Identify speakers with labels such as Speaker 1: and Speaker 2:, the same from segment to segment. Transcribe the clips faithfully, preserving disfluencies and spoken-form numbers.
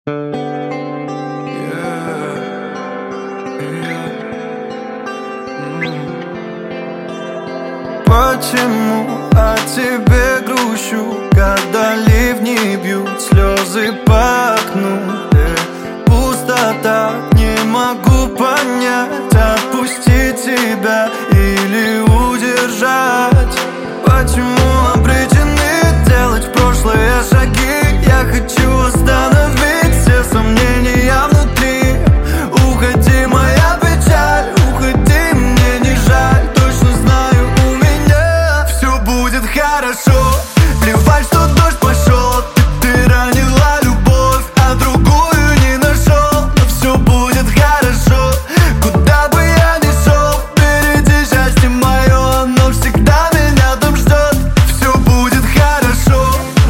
Speaker 1: Почему о тебе грущу, когда ливни бьют слезы по окну? э, Пустота, не могу понять, отпустить тебя или удержать. Почему обречены делать в прошлые шаги? Я хочу остановить все сомнения внутри. Уходи, моя печаль, уходи, мне не жаль. Точно знаю, у меня все будет хорошо. Плевать, что дождь пошел, ты, ты ранила любовь, а другую не нашел. Но все будет хорошо, куда бы я ни шел. Впереди счастье мое, оно всегда меня там ждет. Все будет хорошо.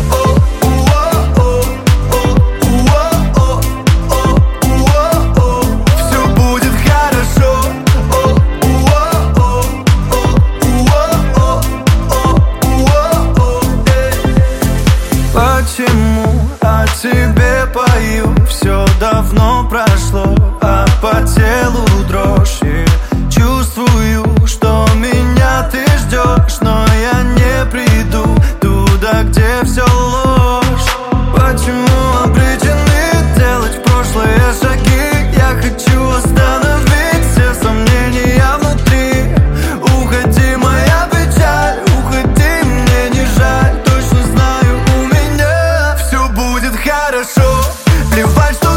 Speaker 1: Все будет хорошо. Почему о тебе пою? Все давно прошло, а по телу дрожь. И чувствую, что меня ты ждешь, но я не приду туда, где все ложь. Почему обречены делать в прошлые шаги? Я хочу остановить все сомнения внутри. Уходи, моя печаль, уходи, мне не жаль. Точно знаю, у меня все будет хорошо. Плевать, что